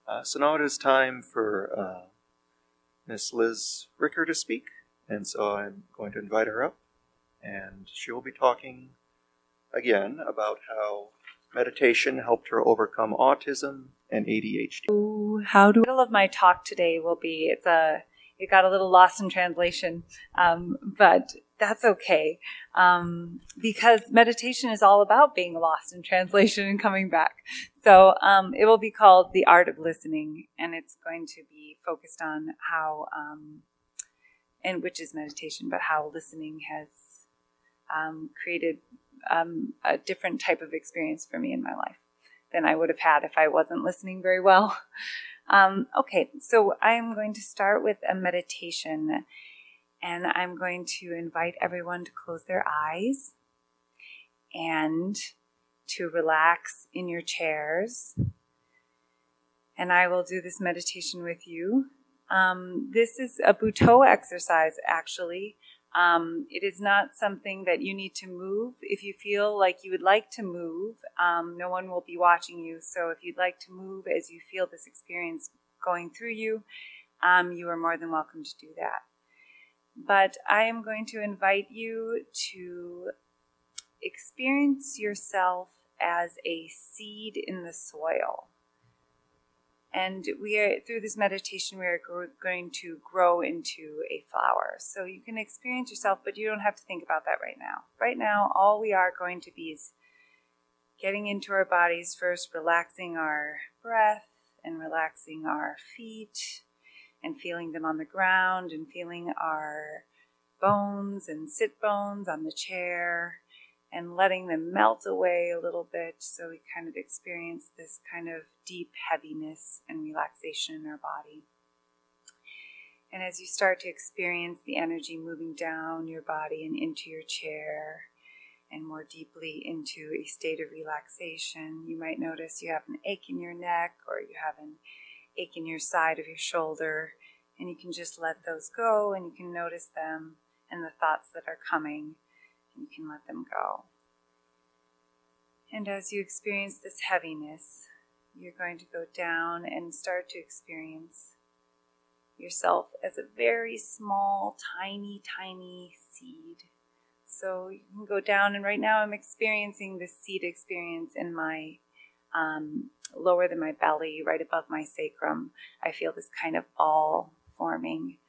So now it is time for Miss Liz Ricker to speak, and so I'm going to invite her up, and she will be talking again about how meditation helped her overcome autism and ADHD. The title of my talk today will be, it got a little lost in translation, but that's okay, because meditation is all about being lost in translation and coming back. So it will be called The Art of Listening, and it's going to be focused on how, and which is meditation, but how listening has created a different type of experience for me in my life than I would have had if I wasn't listening very well. Okay, so I'm going to start with a meditation, and I'm going to invite everyone to close their eyes and to relax in your chairs. And I will do this meditation with you. This is a Butoh exercise, actually. It is not something that you need to move. If you feel like you would like to move, no one will be watching you. So if you'd like to move as you feel this experience going through you, you are more than welcome to do that. But I am going to invite you to experience yourself as a seed in the soil. And through this meditation, we are going to grow into a flower. So you can experience yourself, but you don't have to think about that right now. Right now, all we are going to be is getting into our bodies first, relaxing our breath and relaxing our feet and feeling them on the ground and feeling our bones and sit bones on the chair and letting them melt away a little bit, so we kind of experience this kind of deep heaviness and relaxation in our body. And as you start to experience the energy moving down your body and into your chair and more deeply into a state of relaxation, you might notice you have an ache in your neck or you have an ache in your side of your shoulder, and you can just let those go, and you can notice them and the thoughts that are coming. You can let them go. And as you experience this heaviness, you're going to go down and start to experience yourself as a very small, tiny, tiny seed. So you can go down, and right now I'm experiencing this seed experience in my lower than my belly, right above my sacrum. I feel this kind of ball forming.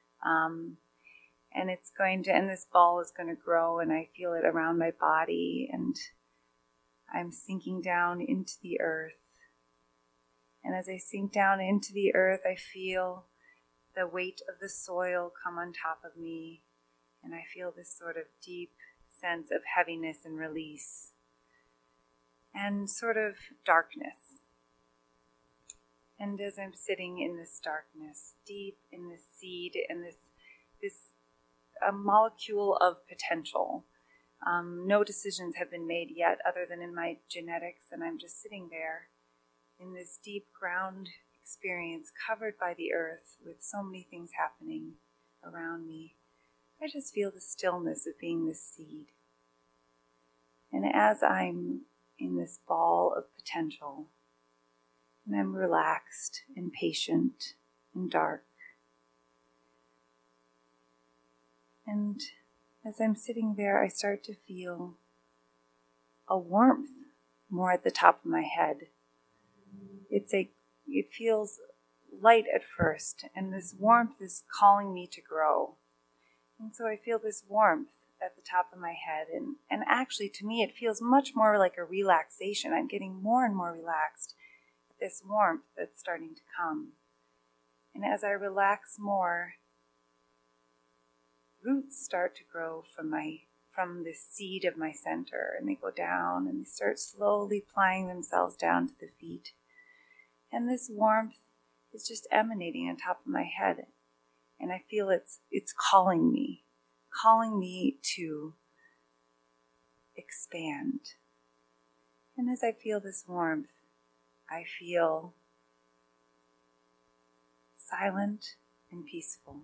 And this ball is going to grow, and I feel it around my body, and I'm sinking down into the earth. And as I sink down into the earth, I feel the weight of the soil come on top of me, and I feel this sort of deep sense of heaviness and release, and sort of darkness. And as I'm sitting in this darkness, deep in this seed, and this a molecule of potential. No decisions have been made yet other than in my genetics, and I'm just sitting there in this deep ground experience covered by the earth with so many things happening around me. I just feel the stillness of being this seed. And as I'm in this ball of potential, and I'm relaxed and patient and dark, and as I'm sitting there, I start to feel a warmth more at the top of my head. It feels light at first, and this warmth is calling me to grow. And so I feel this warmth at the top of my head, and actually to me it feels much more like a relaxation. I'm getting more and more relaxed at this warmth that's starting to come. And as I relax more, roots start to grow from this seed of my center, and they go down and they start slowly plying themselves down to the feet. And this warmth is just emanating on top of my head, and I feel it's calling me to expand. And as I feel this warmth, I feel silent and peaceful.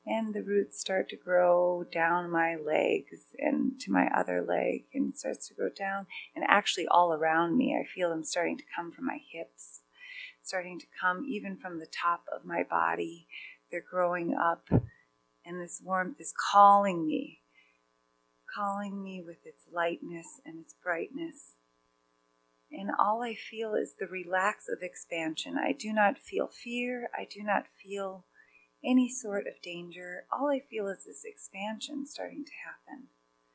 And the roots start to grow down my legs and to my other leg, and it starts to grow down and actually all around me. I feel them starting to come from my hips, starting to come even from the top of my body. They're growing up, and this warmth is calling me with its lightness and its brightness. And all I feel is the relax of expansion. I do not feel fear. I do not feel any sort of danger. All I feel is this expansion starting to happen.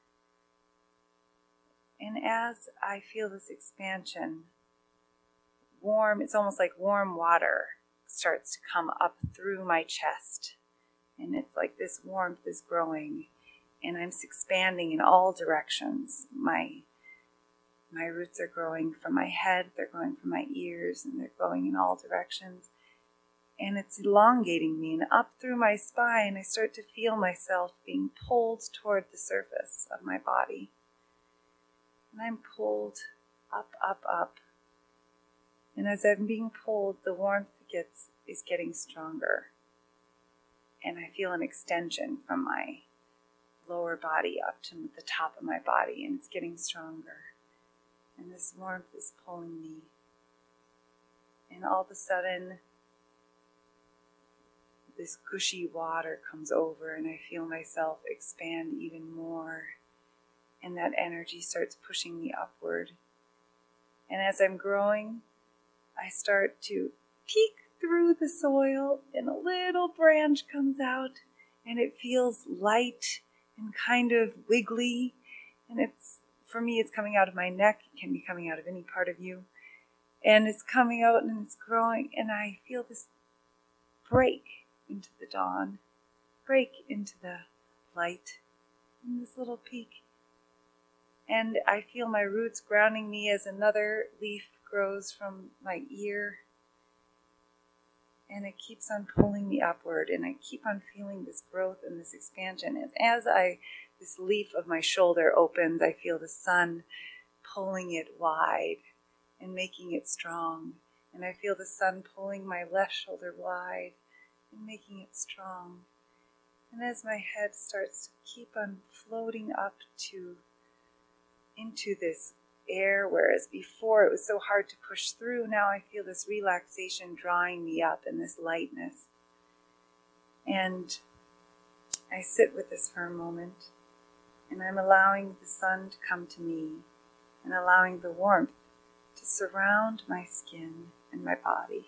And as I feel this expansion, it's almost like warm water starts to come up through my chest. And it's like this warmth is growing, and I'm expanding in all directions. My roots are growing from my head, they're growing from my ears, and they're going in all directions. And it's elongating me, and up through my spine, I start to feel myself being pulled toward the surface of my body. And I'm pulled up, up, up. And as I'm being pulled, the warmth is getting stronger. And I feel an extension from my lower body up to the top of my body, and it's getting stronger. And this warmth is pulling me. And all of a sudden, this gushy water comes over, and I feel myself expand even more. And that energy starts pushing me upward. And as I'm growing, I start to peek through the soil, and a little branch comes out, and it feels light and kind of wiggly. And for me, it's coming out of my neck. It can be coming out of any part of you. And it's coming out and it's growing, and I feel this break into the dawn, break into the light, in this little peak. And I feel my roots grounding me as another leaf grows from my ear. And it keeps on pulling me upward, and I keep on feeling this growth and this expansion. And as this leaf of my shoulder opens, I feel the sun pulling it wide and making it strong. And I feel the sun pulling my left shoulder wide and making it strong. And as my head starts to keep on floating up into this air, whereas before it was so hard to push through, now I feel this relaxation drawing me up and this lightness. And I sit with this for a moment, and I'm allowing the sun to come to me and allowing the warmth to surround my skin and my body.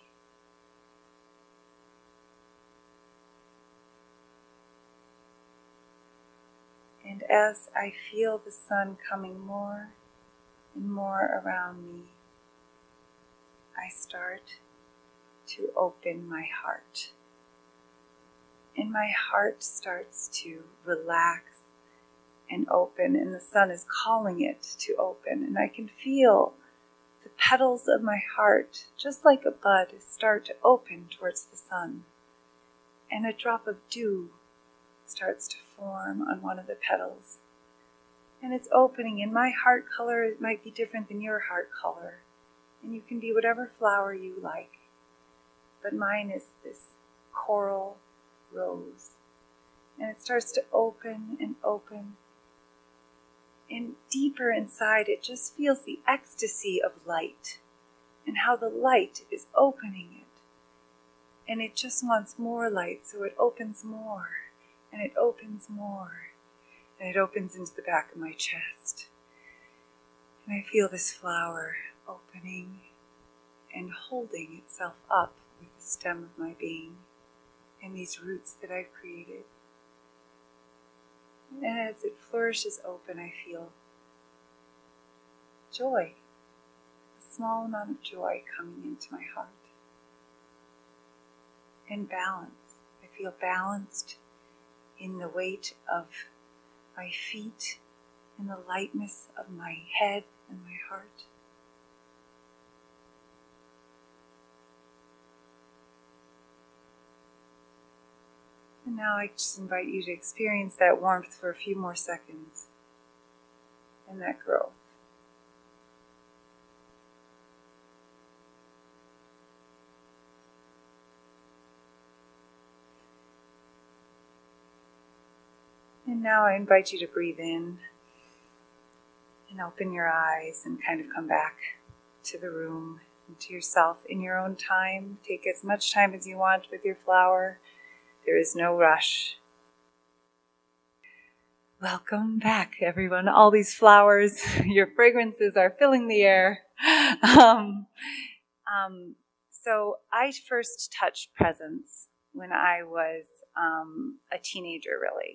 And as I feel the sun coming more and more around me, I start to open my heart. And my heart starts to relax and open, and the sun is calling it to open. And I can feel the petals of my heart, just like a bud, start to open towards the sun. And a drop of dew starts to form on one of the petals. And it's opening, and my heart color might be different than your heart color. And you can be whatever flower you like. But mine is this coral rose. And it starts to open and open. And deeper inside, it just feels the ecstasy of light and how the light is opening it. And it just wants more light, so it opens more, and it opens more, and it opens into the back of my chest. And I feel this flower opening and holding itself up with the stem of my being and these roots that I've created. And as it flourishes open, I feel joy, a small amount of joy coming into my heart. And balance. I feel balanced in the weight of my feet and the lightness of my head and my heart. And now I just invite you to experience that warmth for a few more seconds and that growth. And now I invite you to breathe in and open your eyes and kind of come back to the room and to yourself in your own time. Take as much time as you want with your flower. There is no rush. Welcome back, everyone. All these flowers, your fragrances are filling the air. So I first touched presence when I was a teenager, really.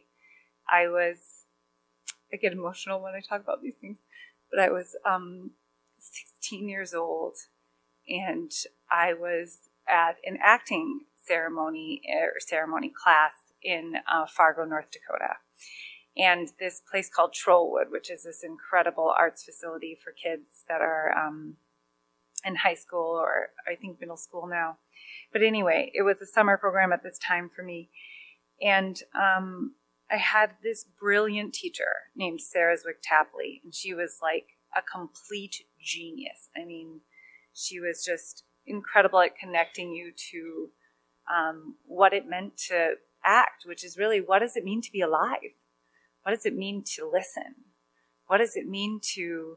I get emotional when I talk about these things, but I was 16 years old, and I was at an acting ceremony class in Fargo, North Dakota. And this place called Trollwood, which is this incredible arts facility for kids that are in high school or I think middle school now. But anyway, it was a summer program at this time for me. And I had this brilliant teacher named Sarah Zwick Tapley, and she was like a complete genius. I mean, she was just incredible at connecting you to what it meant to act, which is really, what does it mean to be alive? What does it mean to listen? What does it mean to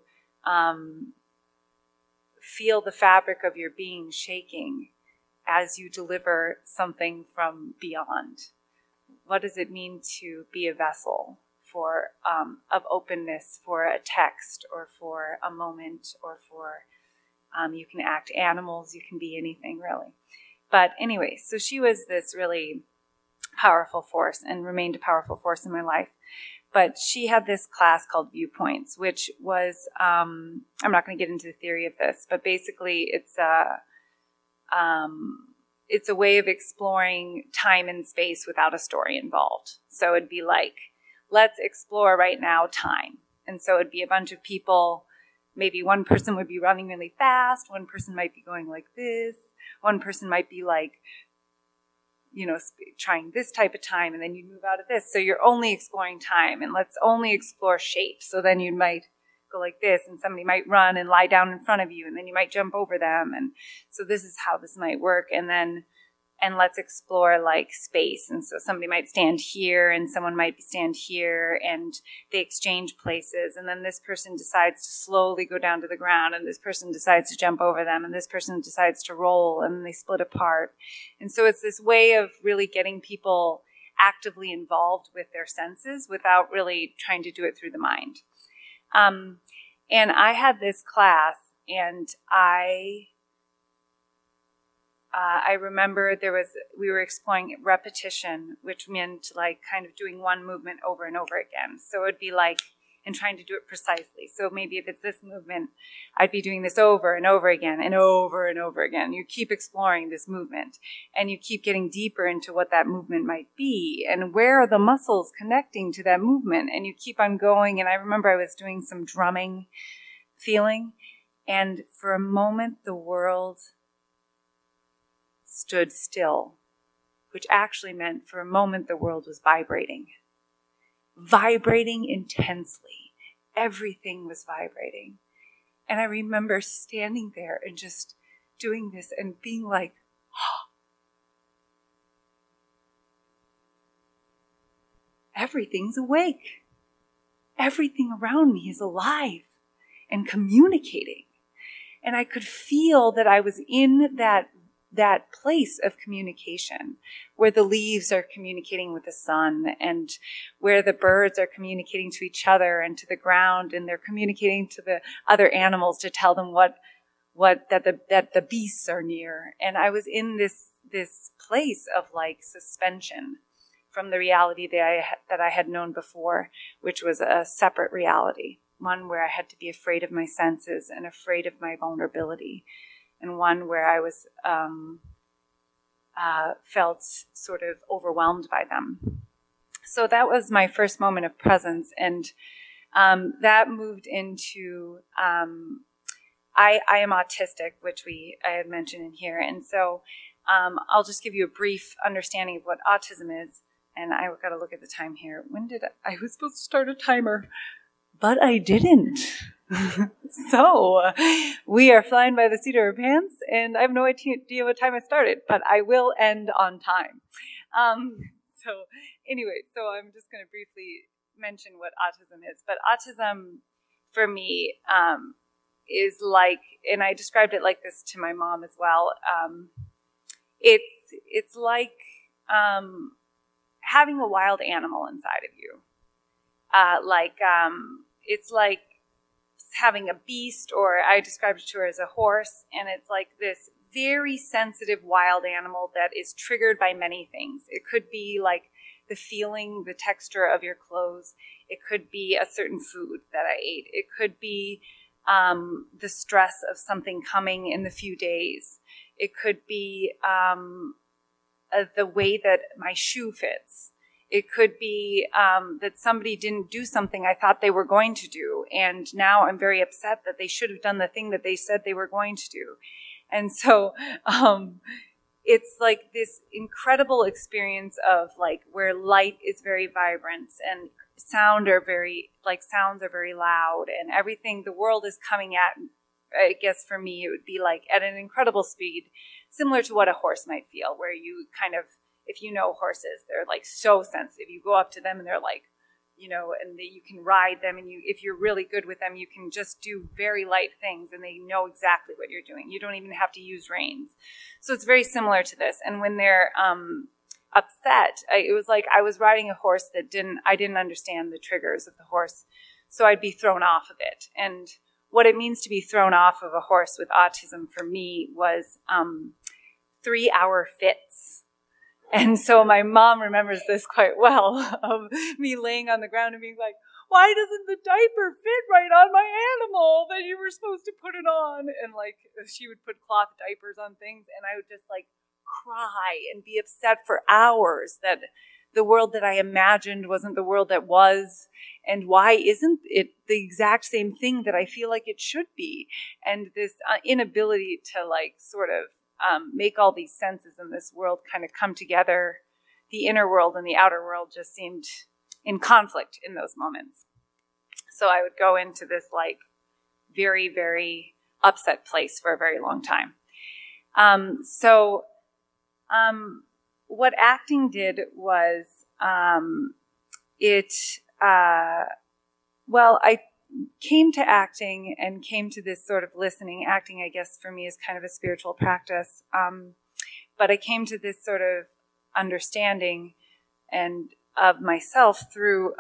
feel the fabric of your being shaking as you deliver something from beyond? What does it mean to be a vessel for of openness for a text or for a moment or for you can act animals, you can be anything really. But anyway, so she was this really powerful force and remained a powerful force in my life. But she had this class called Viewpoints, which was, I'm not going to get into the theory of this, but basically it's a way of exploring time and space without a story involved. So it'd be like, let's explore right now time. And so it'd be a bunch of people. Maybe one person would be running really fast. One person might be going like this. One person might be like, trying this type of time, and then you move out of this. So you're only exploring time, and let's only explore shape. So then you might go like this, and somebody might run and lie down in front of you, and then you might jump over them. And so this is how this might work. And let's explore like space. And so somebody might stand here and someone might stand here, and they exchange places. And then this person decides to slowly go down to the ground, and this person decides to jump over them, and this person decides to roll, and then they split apart. And so it's this way of really getting people actively involved with their senses without really trying to do it through the mind. And I had this class, and I remember we were exploring repetition, which meant like kind of doing one movement over and over again. So it'd be like, and trying to do it precisely. So maybe if it's this movement, I'd be doing this over and over again and over and over again. You keep exploring this movement, and you keep getting deeper into what that movement might be and where are the muscles connecting to that movement. And you keep on going. And I remember I was doing some drumming feeling, and for a moment the world stood still, which actually meant for a moment the world was vibrating intensely. Everything was vibrating. And I remember standing there and just doing this and being like, everything's awake. Everything around me is alive and communicating. And I could feel that I was in that place of communication where the leaves are communicating with the sun, and where the birds are communicating to each other and to the ground, and they're communicating to the other animals to tell them that the beasts are near. And I was in this place of like suspension from the reality that I had known before, which was a separate reality, one where I had to be afraid of my senses and afraid of my vulnerability, and one where I was felt sort of overwhelmed by them. So that was my first moment of presence, and that moved into I am autistic, which I had mentioned in here, and so I'll just give you a brief understanding of what autism is. And I got to look at the time here. I was supposed to start a timer, but I didn't. So we are flying by the seat of our pants, and I have no idea what time I started, but I will end on time. So anyway, so I'm just going to briefly mention what autism is, but autism for me is like, and I described it like this to my mom as well. It's like having a wild animal inside of you. It's like having a beast, or I described it to her as a horse, and it's like this very sensitive wild animal that is triggered by many things. It could be like the feeling, the texture of your clothes. It could be a certain food that I ate. It could be the stress of something coming in the few days. It could be the way that my shoe fits. It could be that somebody didn't do something I thought they were going to do, and now I'm very upset that they should have done the thing that they said they were going to do. And so it's like this incredible experience of like where light is very vibrant and sounds are very loud, and everything, the world is coming at, I guess for me, it would be like at an incredible speed, similar to what a horse might feel, where you kind of, if you know horses, they're like so sensitive. You go up to them and they're like, and you can ride them, and if you're really good with them, you can just do very light things and they know exactly what you're doing. You don't even have to use reins. So it's very similar to this. And when they're upset, it was like I was riding a horse that I didn't understand the triggers of the horse, so I'd be thrown off of it. And what it means to be thrown off of a horse with autism for me was 3-hour fits. And so my mom remembers this quite well, of me laying on the ground and being like, why doesn't the diaper fit right on my animal that you were supposed to put it on? And like, she would put cloth diapers on things, and I would just like cry and be upset for hours that the world that I imagined wasn't the world that was, and why isn't it the exact same thing that I feel like it should be? And this inability to like sort of make all these senses in this world kind of come together. The inner world and the outer world just seemed in conflict in those moments. So I would go into this like very, very upset place for a very long time. What acting did was I came to acting and came to this sort of listening. Acting, I guess, for me is kind of a spiritual practice. But I came to this sort of understanding and of myself through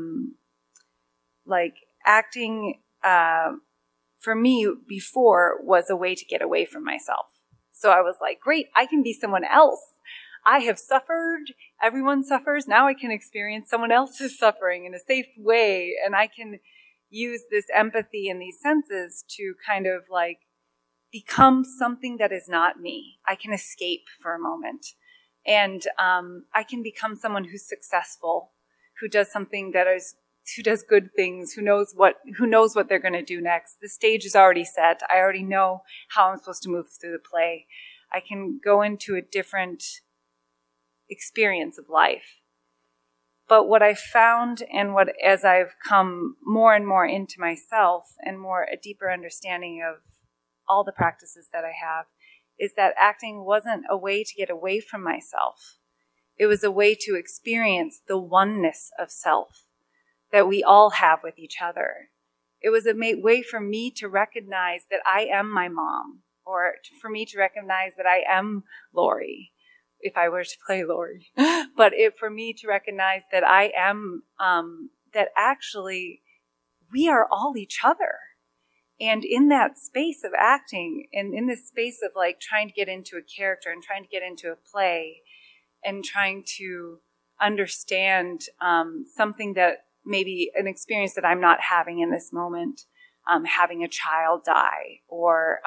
acting for me before was a way to get away from myself. So I was like, great, I can be someone else. I have suffered. Everyone suffers. Now I can experience someone else's suffering in a safe way, and I can use this empathy and these senses to kind of like become something that is not me. I can escape for a moment, and I can become someone who's successful, who does something who does good things, who knows what they're going to do next. The stage is already set. I already know how I'm supposed to move through the play. I can go into a different experience of life. But what I found, and as I've come more and more into myself and a deeper understanding of all the practices that I have, is that acting wasn't a way to get away from myself. It was a way to experience the oneness of self that we all have with each other. It was a way for me to recognize that I am my mom, or for me to recognize that I am Lori, if I were to play Lori. But for me to recognize that I am, that actually we are all each other. And in that space of acting, and in this space of like trying to get into a character and trying to get into a play and trying to understand something that maybe an experience that I'm not having in this moment, having a child die, or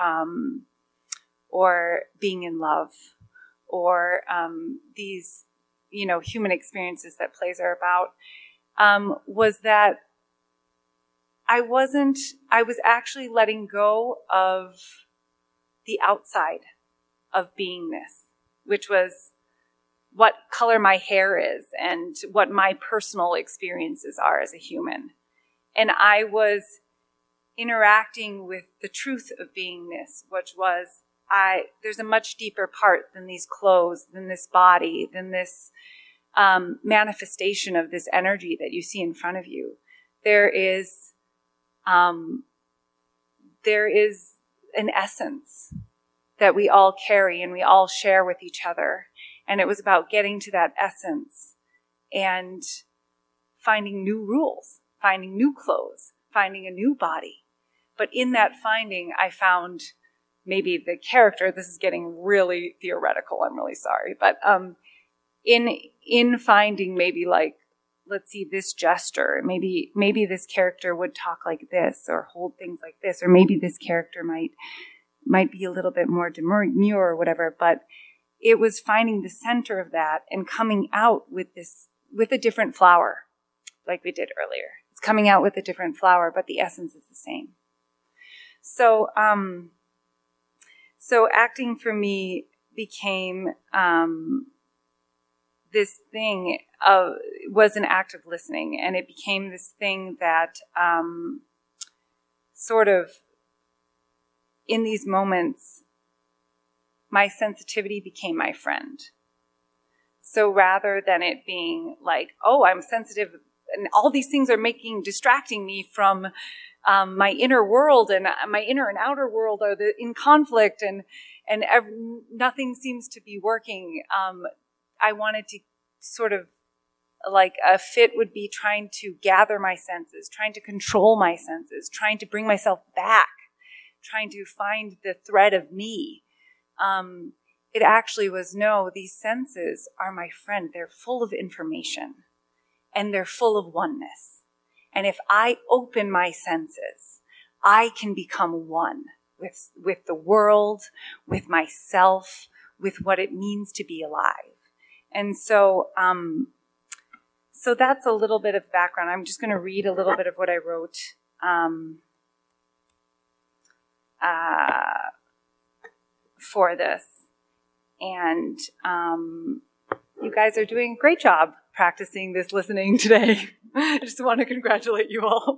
being in love, or these, human experiences that plays are about, was that I was actually letting go of the outside of beingness, which was what color my hair is and what my personal experiences are as a human. And I was interacting with the truth of beingness, which was there's a much deeper part than these clothes, than this body, than this manifestation of this energy that you see in front of you. There is an essence that we all carry and we all share with each other. And it was about getting to that essence and finding new rules, finding new clothes, finding a new body. But in that finding, I found maybe the character, this is getting really theoretical, I'm really sorry, but in finding maybe like, let's see, this gesture, maybe this character would talk like this or hold things like this, or maybe this character might be a little bit more demure or whatever, but it was finding the center of that and coming out with a different flower, like we did earlier. It's coming out with a different flower, but the essence is the same. So acting for me became this thing was an act of listening, and it became this thing that sort of in these moments, my sensitivity became my friend. So rather than it being like, oh, I'm sensitive and all these things are distracting me from my inner world, and my inner and outer world are in conflict, and nothing seems to be working. I wanted to sort of, like a fit would be trying to gather my senses, trying to control my senses, trying to bring myself back, trying to find the thread of me. It actually was, no, these senses are my friend. They're full of information and they're full of oneness. And if I open my senses, I can become one with the world, with myself, with what it means to be alive. And so that's a little bit of background. I'm just going to read a little bit of what I wrote for this. And you guys are doing a great job practicing this listening today. I just want to congratulate you all.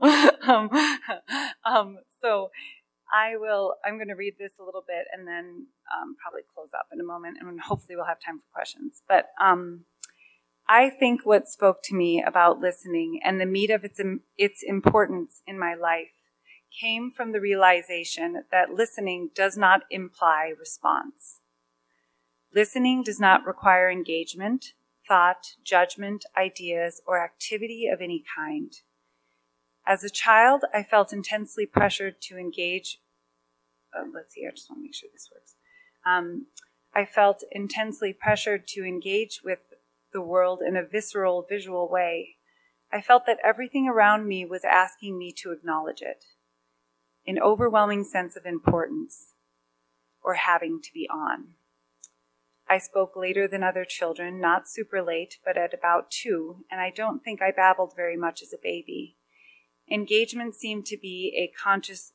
So I'm going to read this a little bit and then probably close up in a moment, and hopefully we'll have time for questions. But I think what spoke to me about listening and the meat of its importance in my life came from the realization that listening does not imply response. Listening does not require engagement, thought, judgment, ideas, or activity of any kind. As a child, I felt intensely pressured to engage. Let's see, I just want to make sure this works. I felt intensely pressured to engage with the world in a visceral, visual way. I felt that everything around me was asking me to acknowledge it. An overwhelming sense of importance, or having to be on. I spoke later than other children, not super late, but at about 2, and I don't think I babbled very much as a baby. Engagement seemed to be a conscious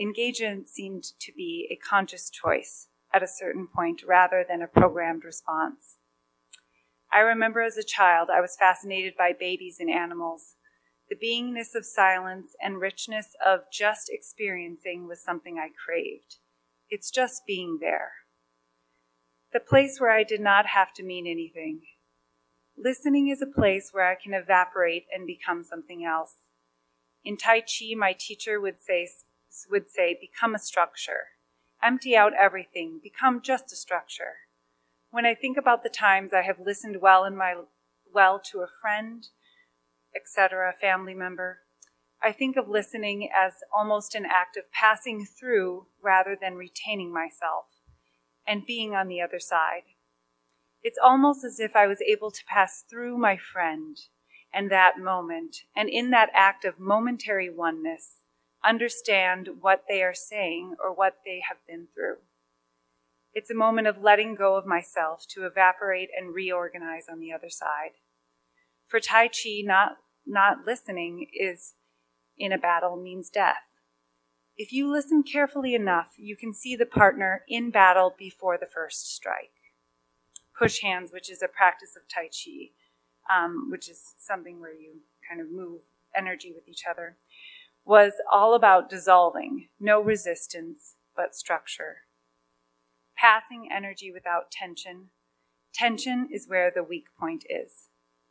choice at a certain point rather than a programmed response. I remember as a child I was fascinated by babies and animals. The beingness of silence and richness of just experiencing was something I craved. It's just being there. The place where I did not have to mean anything. Listening is a place where I can evaporate and become something else. In Tai Chi, my teacher would say, become a structure. Empty out everything, become just a structure. When I think about the times I have listened well to a friend, etc., a family member, I think of listening as almost an act of passing through rather than retaining myself and being on the other side. It's almost as if I was able to pass through my friend and that moment, and in that act of momentary oneness, understand what they are saying or what they have been through. It's a moment of letting go of myself to evaporate and reorganize on the other side. For Tai Chi, not listening is in a battle means death. If you listen carefully enough, you can see the partner in battle before the first strike. Push hands, which is a practice of Tai Chi, which is something where you kind of move energy with each other, was all about dissolving, no resistance, but structure. Passing energy without tension. Tension is where the weak point is.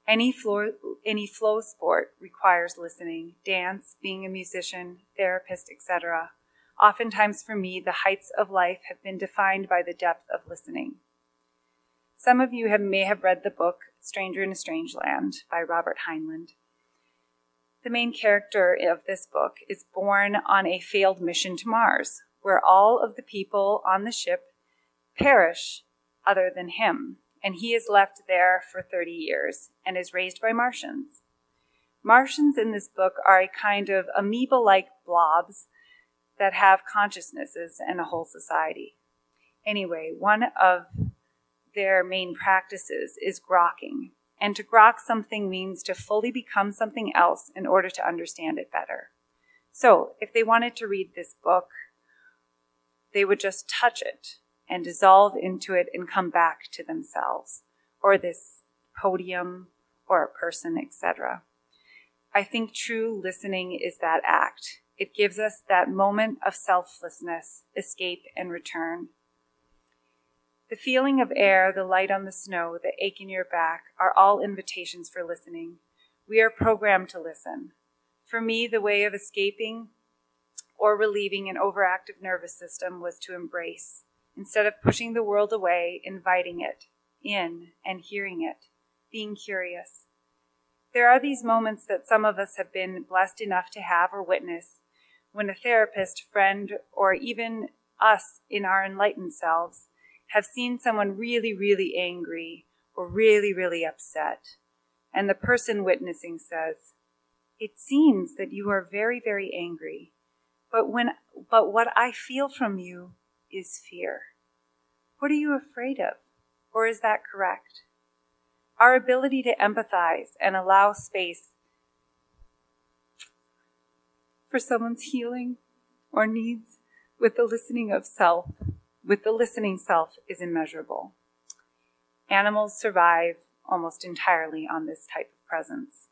Any flow sport requires listening, dance, being a musician, therapist, etc. Oftentimes for me, the heights of life have been defined by the depth of listening. Some of you may have read the book Stranger in a Strange Land by Robert Heinlein. The main character of this book is born on a failed mission to Mars, where all of the people on the ship perish other than him, and he is left there for 30 years and is raised by Martians. Martians in this book are a kind of amoeba-like blobs that have consciousnesses and a whole society. Anyway, one of their main practices is grokking, and to grok something means to fully become something else in order to understand it better. So, if they wanted to read this book, they would just touch it and dissolve into it and come back to themselves, or this podium, or a person, etc. I think true listening is that act. It gives us that moment of selflessness, escape, and return. The feeling of air, the light on the snow, the ache in your back are all invitations for listening. We are programmed to listen. For me, the way of escaping or relieving an overactive nervous system was to embrace. Instead of pushing the world away, inviting it in and hearing it, being curious. There are these moments that some of us have been blessed enough to have or witness when a therapist, friend, or even us in our enlightened selves have seen someone really, really angry or really, really upset. And the person witnessing says, "It seems that you are very, very angry, but what I feel from you is fear. What are you afraid of? Or is that correct?" Our ability to empathize and allow space for someone's healing or needs with the listening self is immeasurable. Animals survive almost entirely on this type of presence.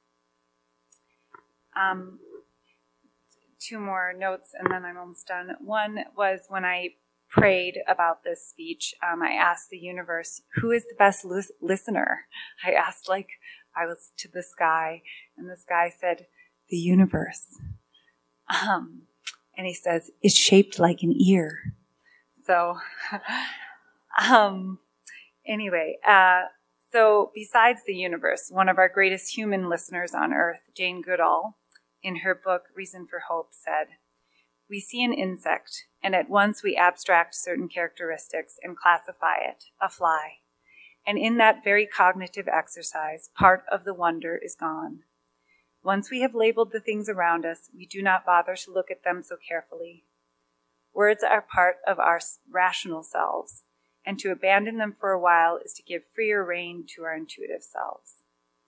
2 more notes and then I'm almost done. One was when I prayed about this speech, I asked the universe, who is the best listener? I asked I was to the sky, and the sky said, the universe. And he says, it's shaped like an ear. So, anyway, so besides the universe, one of our greatest human listeners on earth, Jane Goodall, in her book, Reason for Hope, said, "We see an insect, and at once we abstract certain characteristics and classify it, a fly. And in that very cognitive exercise, part of the wonder is gone. Once we have labeled the things around us, we do not bother to look at them so carefully. Words are part of our rational selves, and to abandon them for a while is to give freer rein to our intuitive selves."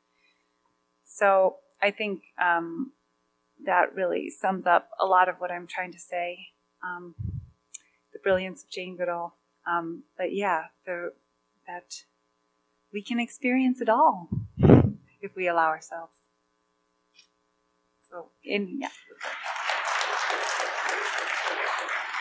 So I think that really sums up a lot of what I'm trying to say. The brilliance of Jane Goodall. But yeah, that we can experience it all if we allow ourselves. So, yeah.